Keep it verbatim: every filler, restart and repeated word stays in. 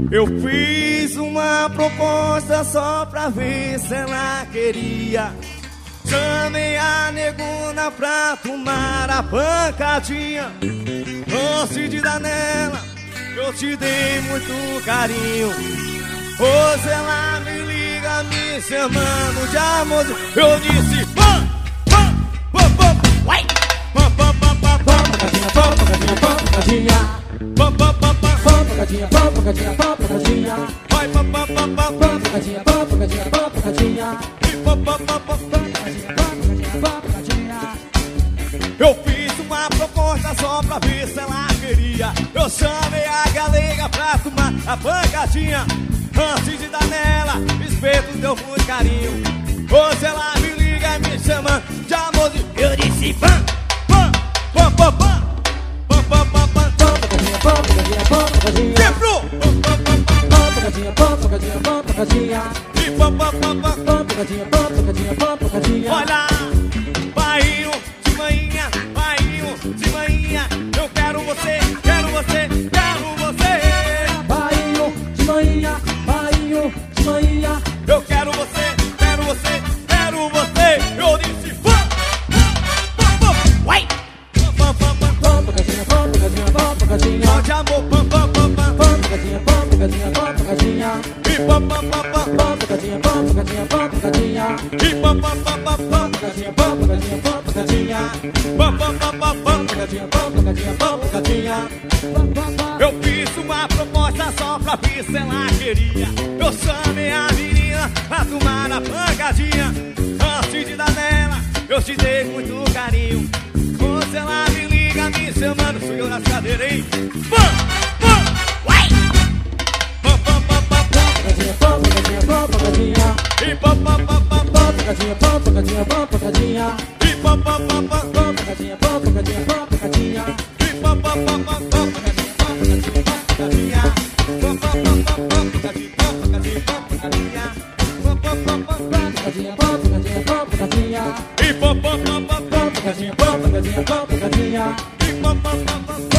Eu fiz uma proposta só pra ver se ela queria. Chamei a negona pra tomar a pancadinha. Antes de dar nela, eu te dei muito carinho. Hoje ela me liga me chamando de amor. Eu disse pam, pam, pam, pam. Uai! Pam, pam, pam, pam, pam. Pancadinha, pam, pancadinha, pam, pancadinha. Pam, pam, pam, pam. Pam, pancadinha, pam, pancadinha, pam, pancadinha. Vai, pam, pam, pam, pam. Pam, pancadinha, pam, pancadinha, pam, pancadinha. Pam, pam, pam, pam. Pancadinha, pam, pancadinha, pam, pancadinha. Eu fiz uma proposta só pra ver se ela queria. Eu chamei a galega pra tomar a pancadinha. Antes de dar nela, espeto deu muito carinho. Hoje ela me liga e me chama de amor. Eu disse pam, pam, pam, pam, pam. Pam, pam, pam, pam. Pam, pancadinha, pam, pancadinha, pam, pancadinha. Quebrou! Pam, pam, pam, pam. Pam, pancadinha, pam, pancadinha, pam, pancadinha. E pam, pam, pam, pam. Pam, pancadinha, pam, pancadinha, pam, pancadinha. Olha, bainho de manhã, bainho de manhã. Eu quero você, quero você, quero você. Bainho de manhã, bainho de manhã. Eu quero você, quero você, quero você. Eu disse pam, pam, pam, pam. Uai! Pam, pam, pam, pam. Pam, pancadinha, pam, pancadinha, pam, pancadinha. Só de amor, pam, pam, pam, pam. Pam, pancadinha, pam, pancadinha, pam, pancadinha. E pam, pam, pam, pam. Pam, pancadinha, pam, pancadinha, pam, pancadinha. E pam, pam, pam, pam, pam. Pancadinha, pam, pancadinha, pam, pancadinha. Pam, pam, pam, pam, pam. Pancadinha, pam, pancadinha, pam, pancadinha. Pam, pam, pam. Eu fiz uma proposta só pra ver se ela queria. Eu chamei a menina pra tomar a pancadinha. Antes de dar nela, eu te dei muito carinho. Hoje ela me liga me chamando, fui eu nas cadeiras, hein? Pam, pam, uai! Pam, pam, pam, pam, pam. Pancadinha, pam, pancadinha, pam, pancadinha. E pam, pam, pam, pam, pam. Pam, pancadinha, pam, pancadinha, pam, pancadinha. E pam, pam, pam, pam. Pam, pancadinha, pam, pancadinha, pam, pancadinha. E pam, pam, pam, pam, pam. Pancadinha, pam, pancadinha, pam, pancadinha. Pam, pam, pam, pam, pancadinha. Pam, pam, pam, pam, pam. Pancadinha, pam, pancadinha, pam, pancadinha. E pam, pam, pam, pam, pam. Pam, pancadinha, pam, pancadinha, pam, pancadinha. E pam, pam, pam, pam.